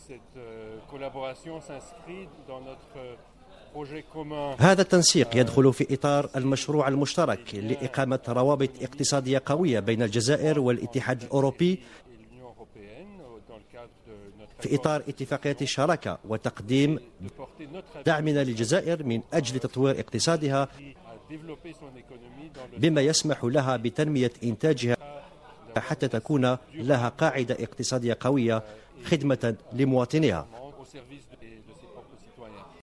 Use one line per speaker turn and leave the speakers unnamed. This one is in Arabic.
هذا التنسيق يدخل في إطار المشروع المشترك لإقامة روابط اقتصادية قوية بين الجزائر والاتحاد الأوروبي في إطار اتفاقية الشراكة وتقديم دعمنا للجزائر من أجل تطوير اقتصادها بما يسمح لها بتنمية إنتاجها حتى تكون لها قاعدة اقتصادية قوية خدمة لمواطنيها.